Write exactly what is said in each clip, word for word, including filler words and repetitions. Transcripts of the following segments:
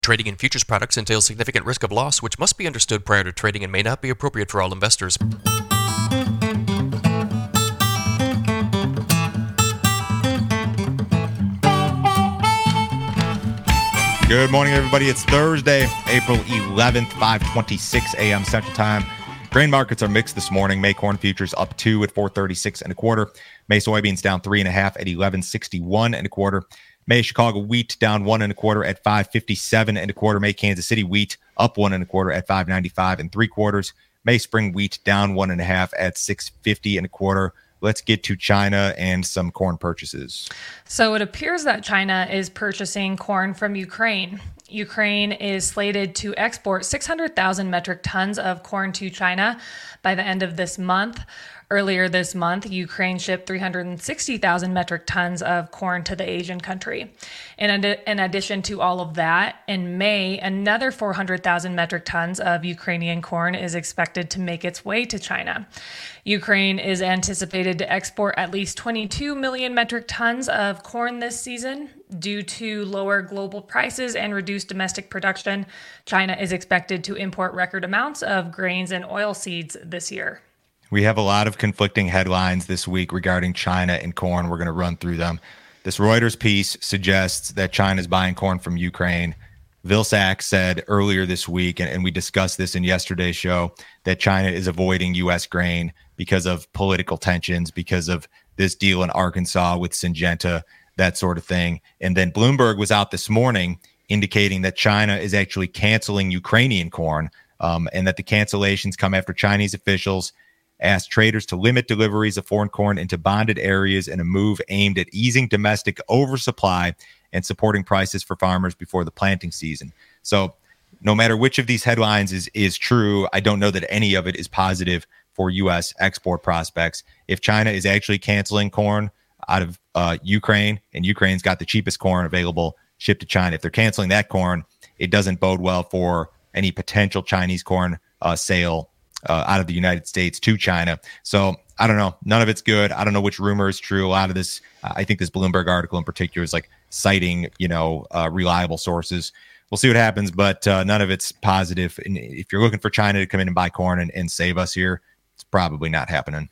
Trading in futures products entails significant risk of loss, which must be understood prior to trading and may not be appropriate for all investors. Good morning, everybody. It's Thursday, April eleventh, five twenty-six a.m. Central Time. Grain markets are mixed this morning. May corn futures up two at four thirty-six and a quarter. May soybeans down three and a half at eleven sixty-one and a quarter. May Chicago wheat down one and a quarter at five fifty-seven and a quarter. May Kansas City wheat up one and a quarter at five ninety-five and three quarters. May spring wheat down one and a half at six fifty and a quarter. Let's get to China and some corn purchases. So it appears that China is purchasing corn from Ukraine. Ukraine is slated to export six hundred thousand metric tons of corn to China by the end of this month. Earlier this month, Ukraine shipped three hundred sixty thousand metric tons of corn to the Asian country. In, ad- in addition to all of that, in May, another four hundred thousand metric tons of Ukrainian corn is expected to make its way to China. Ukraine is anticipated to export at least twenty-two million metric tons of corn this season. Due to lower global prices and reduced domestic production, China is expected to import record amounts of grains and oilseeds this year. We have a lot of conflicting headlines this week regarding China and corn. We're going to run through them. This Reuters piece suggests that China is buying corn from Ukraine. Vilsack said earlier this week, and, and we discussed this in yesterday's show, that China is avoiding U S grain because of political tensions, because of this deal in Arkansas with Syngenta, that sort of thing. And then Bloomberg was out this morning indicating that China is actually canceling Ukrainian corn, um, and that the cancellations come after Chinese officials asked traders to limit deliveries of foreign corn into bonded areas in a move aimed at easing domestic oversupply and supporting prices for farmers before the planting season. So no matter which of these headlines is is true, I don't know that any of it is positive for U S export prospects. If China is actually canceling corn out of uh, Ukraine, and Ukraine's got the cheapest corn available shipped to China, if they're canceling that corn, it doesn't bode well for any potential Chinese corn uh, sale Uh, out of the United States to China. So I don't know. None of it's good. I don't know which rumor is true. A lot of this, uh, I think this Bloomberg article in particular is like citing, you know, uh, reliable sources. We'll see what happens, but uh, none of it's positive. And if you're looking for China to come in and buy corn and, and save us here, it's probably not happening.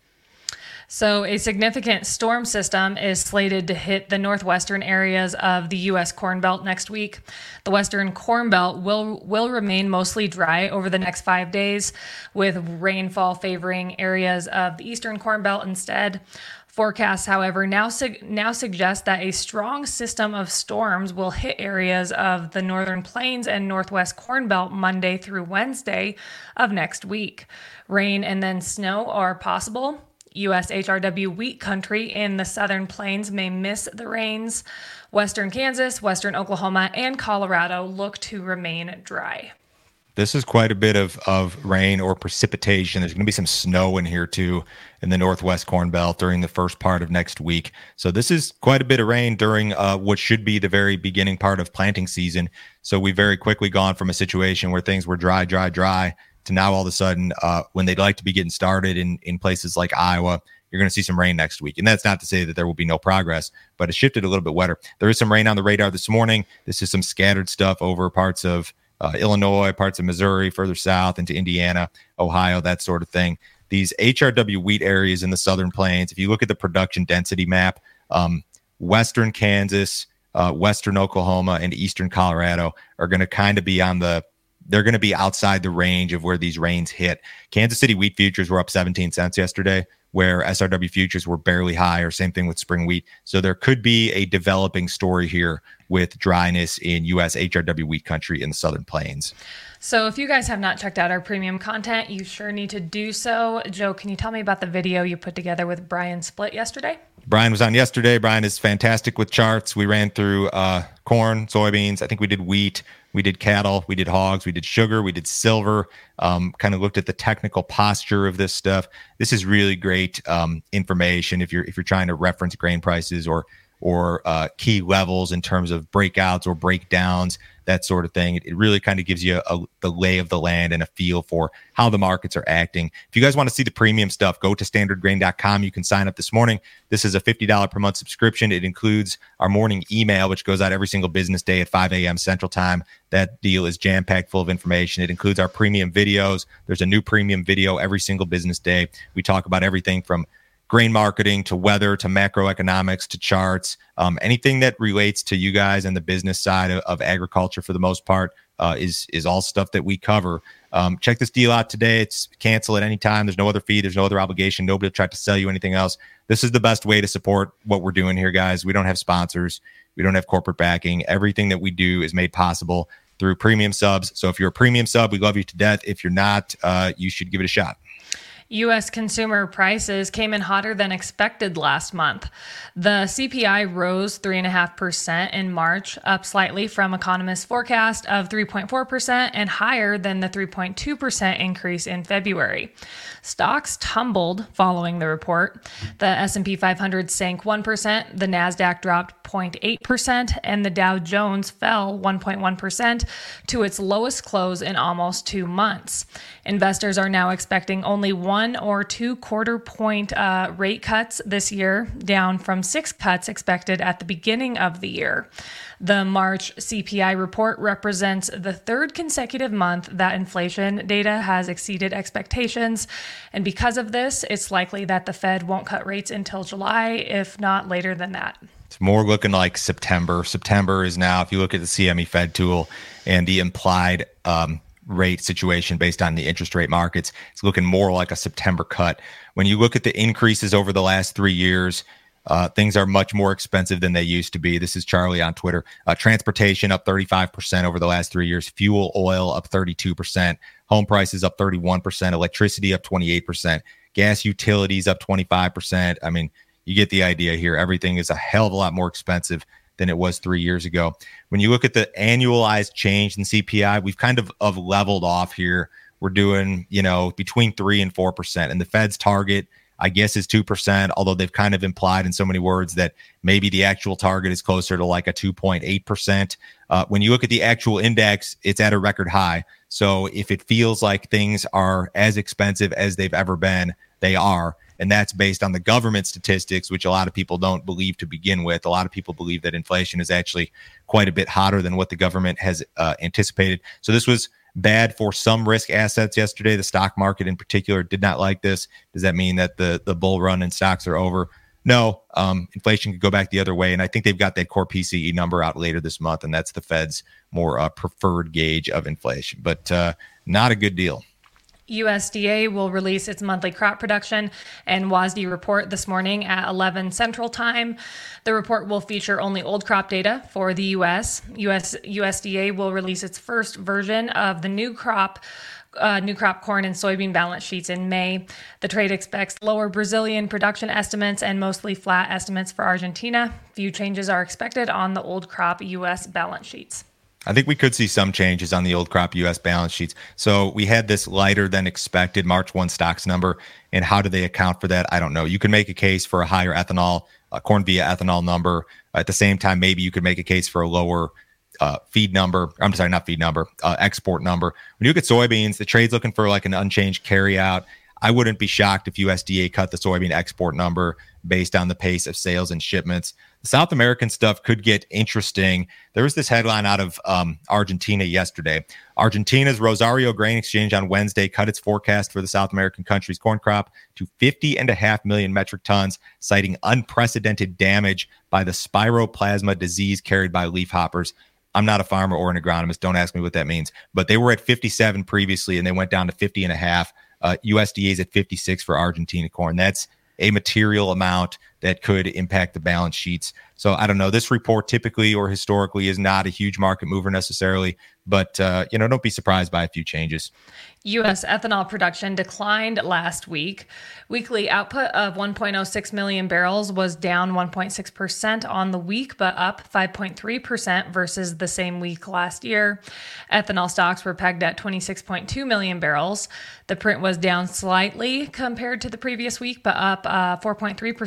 So a significant storm system is slated to hit the northwestern areas of the U S Corn Belt next week. The Western Corn Belt will will remain mostly dry over the next five days, with rainfall favoring areas of the Eastern Corn Belt instead. Forecasts, however, now su- now suggest that a strong system of storms will hit areas of the Northern Plains and Northwest Corn Belt Monday through Wednesday of next week. Rain and then snow are possible. U S H R W wheat country in the Southern Plains may miss the rains. Western Kansas, Western Oklahoma, and Colorado look to remain dry. This is quite a bit of, of rain or precipitation. There's going to be some snow in here too in the Northwest Corn Belt during the first part of next week. So this is quite a bit of rain during uh, what should be the very beginning part of planting season. So we've very quickly gone from a situation where things were dry, dry, dry to now all of a sudden, uh, when they'd like to be getting started in, in places like Iowa, you're going to see some rain next week. And that's not to say that there will be no progress, but it shifted a little bit wetter. There is some rain on the radar this morning. This is some scattered stuff over parts of uh, Illinois, parts of Missouri, further south into Indiana, Ohio, that sort of thing. These H R W wheat areas in the Southern Plains, if you look at the production density map, um, Western Kansas, uh, Western Oklahoma, and Eastern Colorado are going to kind of be on the They're going to be outside the range of where these rains hit. Kansas City wheat futures were up seventeen cents yesterday, where S R W futures were barely higher. Same thing with spring wheat. So there could be a developing story here with dryness in U S H R W wheat country in the Southern Plains. So if you guys have not checked out our premium content, you sure need to do so. Joe, can you tell me about the video you put together with Brian Split yesterday? Brian was on yesterday. Brian is fantastic with charts. We ran through uh, corn, soybeans. I think we did wheat. We did cattle. We did hogs. We did sugar. We did silver. Um, kind of looked at the technical posture of this stuff. This is really great um, information if you're if you're trying to reference grain prices or or uh, key levels in terms of breakouts or breakdowns, that sort of thing. It, it really kind of gives you a, a, the lay of the land and a feel for how the markets are acting. If you guys want to see the premium stuff, go to standard grain dot com. You can sign up this morning. This is a fifty dollars per month subscription. It includes our morning email, which goes out every single business day at five a.m. Central Time. That deal is jam-packed full of information. It includes our premium videos. There's a new premium video every single business day. We talk about everything from grain marketing to weather to macroeconomics to charts, um, anything that relates to you guys and the business side of, of agriculture for the most part uh, is is all stuff that we cover. Um, check this deal out today. It's cancel at any time. There's no other fee. There's no other obligation. Nobody will try to sell you anything else. This is the best way to support what we're doing here, guys. We don't have sponsors. We don't have corporate backing. Everything that we do is made possible through premium subs. So if you're a premium sub, we love you to death. If you're not, uh, you should give it a shot. U S consumer prices came in hotter than expected last month. The C P I rose three point five percent in March, up slightly from economists' forecast of three point four percent and higher than the three point two percent increase in February. Stocks tumbled following the report. The S and P five hundred sank one percent, the NASDAQ dropped zero point eight percent, and the Dow Jones fell one point one percent to its lowest close in almost two months. Investors are now expecting only one or two quarter point uh, rate cuts this year, down from six cuts expected at the beginning of the year. The March C P I report represents the third consecutive month that inflation data has exceeded expectations. And because of this, it's likely that the Fed won't cut rates until July, if not later than that. It's more looking like September. September is now, if you look at the C M E Fed tool and the implied um, rate situation based on the interest rate markets, it's looking more like a September cut. When you look at the increases over the last three years, uh, things are much more expensive than they used to be. This is Charlie on Twitter. Uh, transportation up thirty-five percent over the last three years. Fuel oil up thirty-two percent. Home prices up thirty-one percent. Electricity up twenty-eight percent. Gas utilities up twenty-five percent. I mean, you get the idea here. Everything is a hell of a lot more expensive than it was three years ago. When you look at the annualized change in C P I, we've kind of, of leveled off here. We're doing, you know, between three and four percent. And the Fed's target, I guess, is two percent, although they've kind of implied in so many words that maybe the actual target is closer to like a two point eight percent. Uh, when you look at the actual index, it's at a record high. So if it feels like things are as expensive as they've ever been, they are. And that's based on the government statistics, which a lot of people don't believe to begin with. A lot of people believe that inflation is actually quite a bit hotter than what the government has uh, anticipated. So this was bad for some risk assets yesterday. The stock market in particular did not like this. Does that mean that the, the bull run in stocks are over? No, um, inflation could go back the other way. And I think they've got that core P C E number out later this month, and that's the Fed's more uh, preferred gauge of inflation. But uh, not a good deal. U S D A will release its monthly crop production and W A S D report this morning at eleven Central Time. The report will feature only old crop data for the U S. U S U S D A will release its first version of the new crop Uh, new crop corn and soybean balance sheets in May. The trade expects lower Brazilian production estimates and mostly flat estimates for Argentina. Few changes are expected on the old crop U S balance sheets. I think we could see some changes on the old crop U S balance sheets. So we had this lighter than expected March first stocks number. And how do they account for that? I don't know. You can make a case for a higher ethanol, uh, corn via ethanol number. At the same time, maybe you could make a case for a lower uh, feed number. I'm sorry, not feed number, uh, export number. When you look at soybeans, the trade's looking for like an unchanged carry out. I wouldn't be shocked if U S D A cut the soybean export number based on the pace of sales and shipments. The South American stuff could get interesting. There was this headline out of um, Argentina yesterday. Argentina's Rosario Grain Exchange on Wednesday cut its forecast for the South American country's corn crop to fifty and a half million metric tons, citing unprecedented damage by the spiroplasma disease carried by leafhoppers. I'm not a farmer or an agronomist. Don't ask me what that means. But they were at fifty-seven previously, and they went down to fifty and a half. Uh, U S D A is at fifty-six for Argentina corn. That's a material amount that could impact the balance sheets. So I don't know. This report typically or historically is not a huge market mover necessarily, but uh, you know, don't be surprised by a few changes. U S ethanol production declined last week. Weekly output of one point oh six million barrels was down one point six percent on the week, but up five point three percent versus the same week last year. Ethanol stocks were pegged at twenty-six point two million barrels. The print was down slightly compared to the previous week, but up uh, four point three percent compared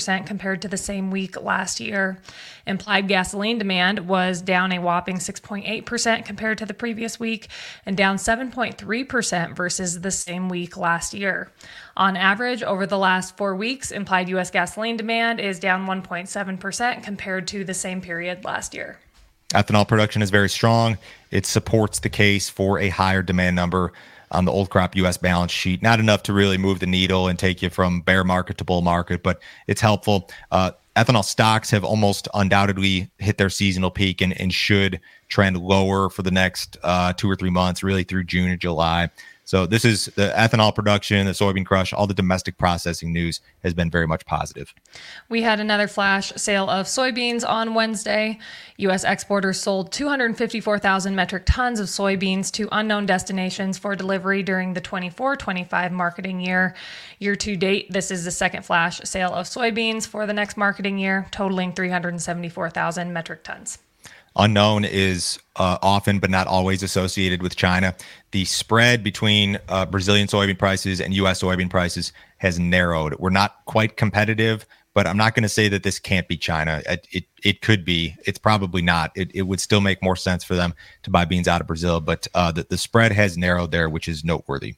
compared to the same week last year. Implied gasoline demand was down a whopping six point eight percent compared to the previous week and down seven point three percent versus the same week last year. On average, over the last four weeks, implied U S gasoline demand is down one point seven percent compared to the same period last year. Ethanol production is very strong. It supports the case for a higher demand number on the old crop U S balance sheet. Not enough to really move the needle and take you from bear market to bull market, but it's helpful. Uh, ethanol stocks have almost undoubtedly hit their seasonal peak and, and should trend lower for the next uh, two or three months, really through June or July. So this is the ethanol production, the soybean crush, all the domestic processing news has been very much positive. We had another flash sale of soybeans on Wednesday. U S exporters sold two hundred fifty-four thousand metric tons of soybeans to unknown destinations for delivery during the twenty-four twenty-five marketing year. Year to date, this is the second flash sale of soybeans for the next marketing year, totaling three hundred seventy-four thousand metric tons. Unknown is uh, often, but not always, associated with China. The spread between uh, Brazilian soybean prices and U S soybean prices has narrowed. We're not quite competitive, but I'm not going to say that this can't be China. It, it it could be. It's probably not. It it would still make more sense for them to buy beans out of Brazil, but uh, the, the spread has narrowed there, which is noteworthy.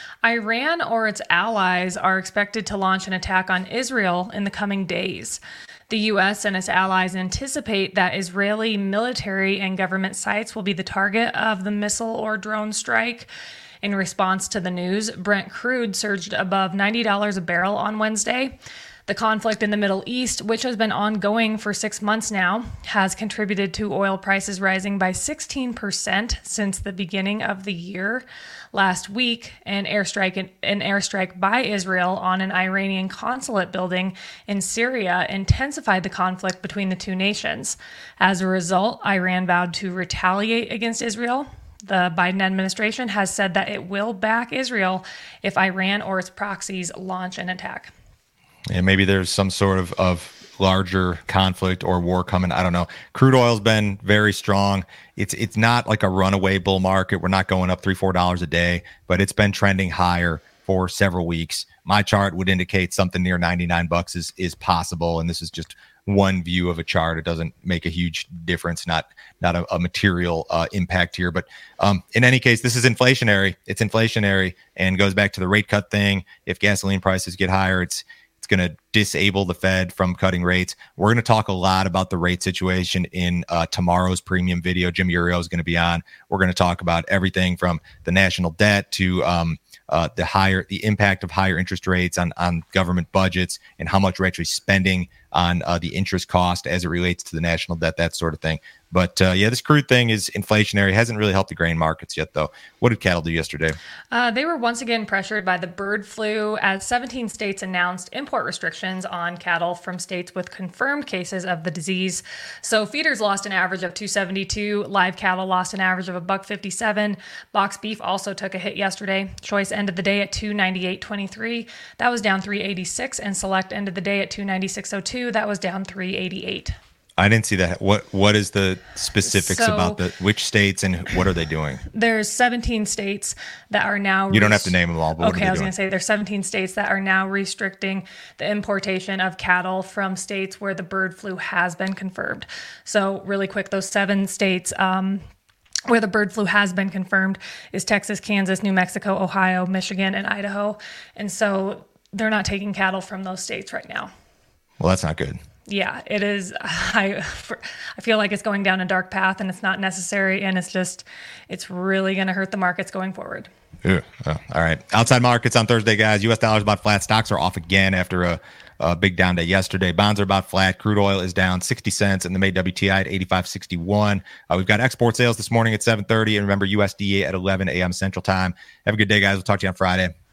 Iran or its allies are expected to launch an attack on Israel in the coming days. The U S and its allies anticipate that Israeli military and government sites will be the target of the missile or drone strike. In response to the news, Brent crude surged above ninety dollars a barrel on Wednesday. The conflict in the Middle East, which has been ongoing for six months now, has contributed to oil prices rising by sixteen percent since the beginning of the year. Last week, an airstrike an airstrike by Israel on an Iranian consulate building in Syria intensified the conflict between the two nations. As a result, Iran vowed to retaliate against Israel. The Biden administration has said that it will back Israel if Iran or its proxies launch an attack. And maybe there's some sort of, of larger conflict or war coming. I don't know. Crude oil's been very strong. It's it's not like a runaway bull market. We're not going up three, four dollars a day, but it's been trending higher for several weeks. My chart would indicate something near ninety-nine bucks is is possible, and this is just one view of a chart. It doesn't make a huge difference, not not a, a material uh, impact here. But um, in any case, this is inflationary. It's inflationary and goes back to the rate cut thing. If gasoline prices get higher, it's It's going to disable the Fed from cutting rates. We're going to talk a lot about the rate situation in uh, tomorrow's premium video. Jim Uriel is going to be on. We're going to talk about everything from the national debt to um, uh, the higher, the impact of higher interest rates on, on government budgets and how much we're actually spending on uh, the interest cost as it relates to the national debt, that sort of thing. But uh, yeah, this crude thing is inflationary. It hasn't really helped the grain markets yet, though. What did cattle do yesterday? Uh, they were once again pressured by the bird flu as seventeen states announced import restrictions on cattle from states with confirmed cases of the disease. So feeders lost an average of two seventy-two. Live cattle lost an average of a buck fifty-seven. Box beef also took a hit yesterday. Choice ended the day at two ninety-eight twenty-three. That was down three eighty-six, and select ended the day at two ninety-six oh two. That was down three eighty-eight. I didn't see that. What What is the specifics So, about the which states and what are they doing? There's seventeen states that are now... You don't have to name them all, but what Okay, are they I was doing? going to say there's seventeen states that are now restricting the importation of cattle from states where the bird flu has been confirmed. So really quick, those seven states... Um, where the bird flu has been confirmed is Texas, Kansas, New Mexico, Ohio, Michigan, and Idaho. And so they're not taking cattle from those states right now. Well, that's not good. Yeah, it is. I, I feel like it's going down a dark path and it's not necessary. And it's just, it's really going to hurt the markets going forward. Ew. Oh, all right. Outside markets on Thursday, guys. U S dollar's about flat. Stocks are off again after a, a big down day yesterday. Bonds are about flat. Crude oil is down sixty cents and the May W T I at eighty-five sixty-one. Uh, we've got export sales this morning at seven thirty. And remember, U S D A at eleven a.m. Central Time. Have a good day, guys. We'll talk to you on Friday.